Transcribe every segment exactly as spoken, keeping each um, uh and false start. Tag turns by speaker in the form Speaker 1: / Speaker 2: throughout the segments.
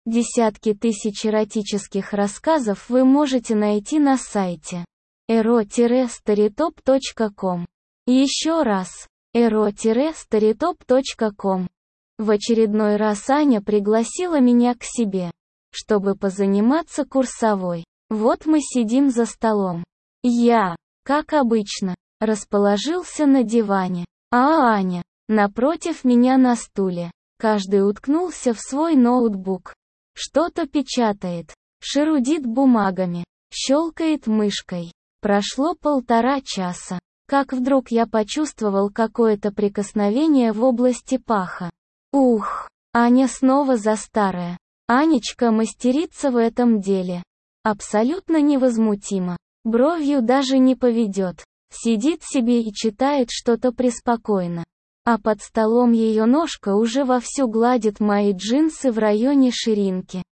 Speaker 1: Десятки тысяч эротических рассказов вы можете найти на сайте эро старитоп точка ком. Еще раз, эро старитоп точка ком. В очередной раз Аня пригласила меня к себе, чтобы позаниматься курсовой. Вот мы сидим за столом. Я, как обычно, расположился на диване, а Аня, напротив меня на стуле. Каждый уткнулся в свой ноутбук. Что-то печатает, шерудит бумагами, щелкает мышкой. Прошло полтора часа, как вдруг я почувствовал какое-то прикосновение в области паха. Ух, Аня снова за старое. Анечка мастерица в этом деле. Абсолютно невозмутимо. Бровью даже не поведет. Сидит себе и читает что-то преспокойно. А под столом ее ножка уже вовсю гладит мои джинсы в районе ширинки.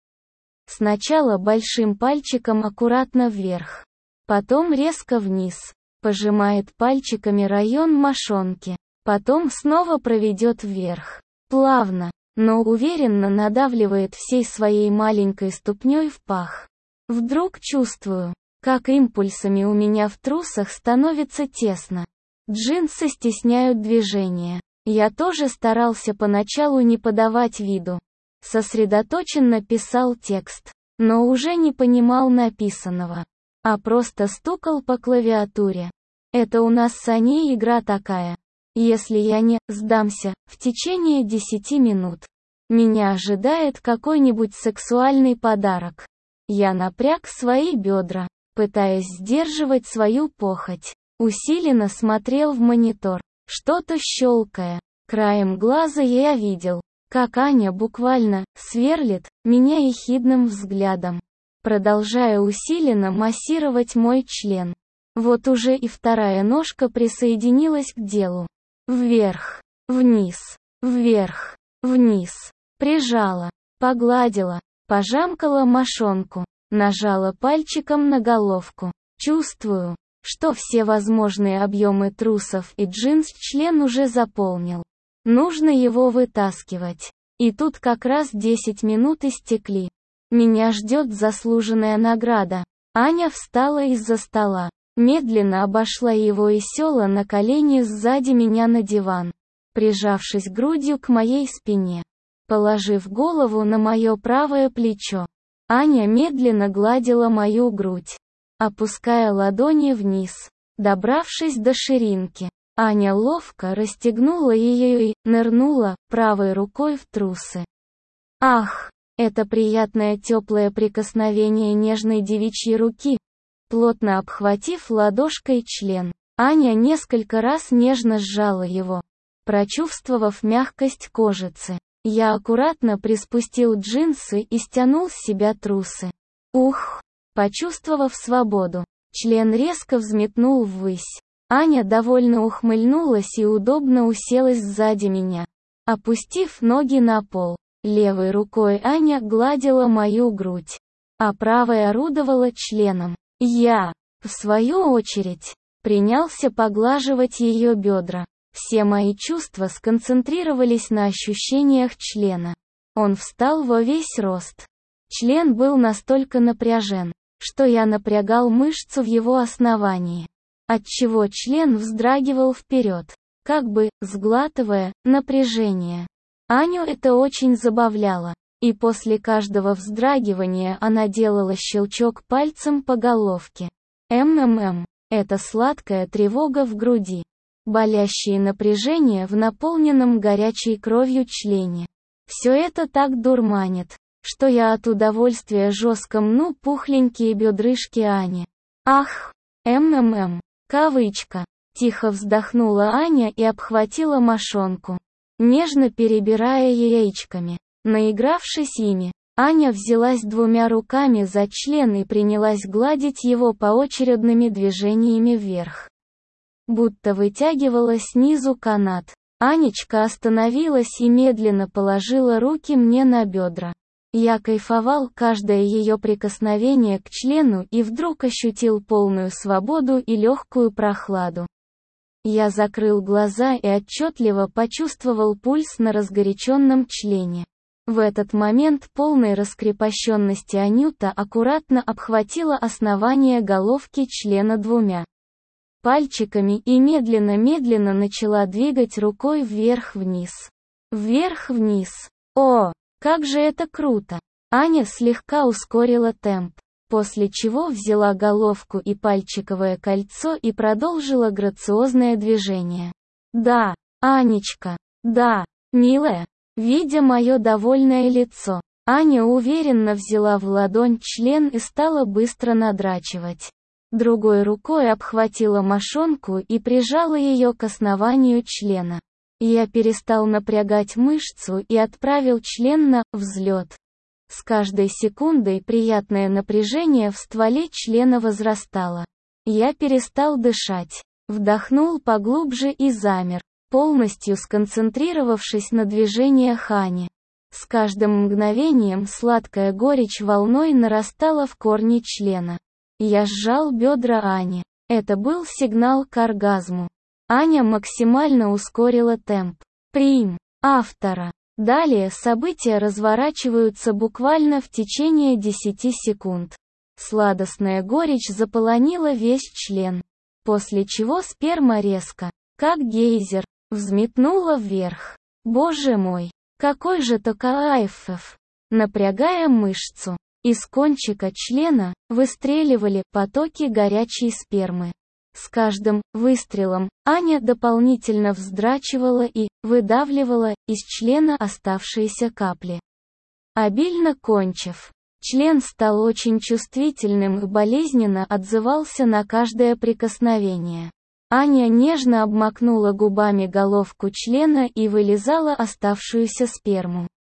Speaker 1: Сначала большим пальчиком аккуратно вверх. Потом резко вниз. Пожимает пальчиками район мошонки. Потом снова проведет вверх. Плавно, но уверенно надавливает всей своей маленькой ступней в пах. Вдруг чувствую, как импульсами у меня в трусах становится тесно. Джинсы стесняют движение. Я тоже старался поначалу не подавать виду. Сосредоточенно писал текст, но уже не понимал написанного, а просто стукал по клавиатуре. Это у нас с Аней игра такая. Если я не сдамся в течение десяти минут, меня ожидает какой-нибудь сексуальный подарок. Я напряг свои бедра, пытаясь сдерживать свою похоть. Усиленно смотрел в монитор, что-то щелкая. Краем глаза я видел, как Аня буквально сверлит меня ехидным взглядом, продолжая усиленно массировать мой член. Вот уже и вторая ножка присоединилась к делу. Вверх, вниз, вверх, вниз. Прижала, погладила, пожамкала мошонку, нажала пальчиком на головку. Чувствую, что все возможные объемы трусов и джинс член уже заполнил. Нужно его вытаскивать. И тут как раз десять минут истекли. Меня ждет заслуженная награда. Аня встала из-за стола, медленно обошла его и села на колени сзади меня на диван, прижавшись грудью к моей спине. Положив голову на мое правое плечо, Аня медленно гладила мою грудь, опуская ладони вниз. Добравшись до ширинки, Аня ловко расстегнула ее и нырнула правой рукой в трусы. Ах, это приятное теплое прикосновение нежной девичьей руки. Плотно обхватив ладошкой член, Аня несколько раз нежно сжала его, прочувствовав мягкость кожицы. Я аккуратно приспустил джинсы и стянул с себя трусы. Ух! Почувствовав свободу, член резко взметнул ввысь. Аня довольно ухмыльнулась и удобно уселась сзади меня, опустив ноги на пол. Левой рукой Аня гладила мою грудь, а правой орудовала членом. Я, в свою очередь, принялся поглаживать ее бедра. Все мои чувства сконцентрировались на ощущениях члена. Он встал во весь рост. Член был настолько напряжен, что я напрягал мышцу в его основании, отчего член вздрагивал вперед, как бы сглатывая напряжение. Аню это очень забавляло, и после каждого вздрагивания она делала щелчок пальцем по головке. МММ. Это сладкая тревога в груди. Болящие напряжения в наполненном горячей кровью члене. Все это так дурманит, что я от удовольствия жестко мну пухленькие бедрышки Ани. Ах, МММ. Кавычка. Тихо вздохнула Аня и обхватила мошонку, нежно перебирая яичками. Наигравшись ими, Аня взялась двумя руками за член и принялась гладить его поочередными движениями вверх, будто вытягивала снизу канат. Анечка остановилась и медленно положила руки мне на бедра. Я кайфовал каждое ее прикосновение к члену и вдруг ощутил полную свободу и легкую прохладу. Я закрыл глаза и отчетливо почувствовал пульс на разгоряченном члене. В этот момент полной раскрепощенности Анюта аккуратно обхватила основание головки члена двумя пальчиками и медленно-медленно начала двигать рукой вверх-вниз. Вверх-вниз. О, как же это круто! Аня слегка ускорила темп, после чего взяла головку и пальчиковое кольцо и продолжила грациозное движение. Да, Анечка, да, милая. Видя мое довольное лицо, Аня уверенно взяла в ладонь член и стала быстро надрачивать. Другой рукой обхватила мошонку и прижала ее к основанию члена. Я перестал напрягать мышцу и отправил член на взлет. С каждой секундой приятное напряжение в стволе члена возрастало. Я перестал дышать, вдохнул поглубже и замер, полностью сконцентрировавшись на движениях Ани. С каждым мгновением сладкая горечь волной нарастала в корне члена. Я сжал бедра Ани. Это был сигнал к оргазму. Аня максимально ускорила темп. Прим. Автора. Далее события разворачиваются буквально в течение десяти секунд. Сладостная горечь заполонила весь член. После чего сперма резко, как гейзер, взметнула вверх. Боже мой, какой же то кайф! Напрягая мышцу, из кончика члена выстреливали потоки горячей спермы. С каждым выстрелом Аня дополнительно вздрачивала и выдавливала из члена оставшиеся капли. Обильно кончив, член стал очень чувствительным и болезненно отзывался на каждое прикосновение. Аня нежно обмакнула губами головку члена и вылизала оставшуюся сперму.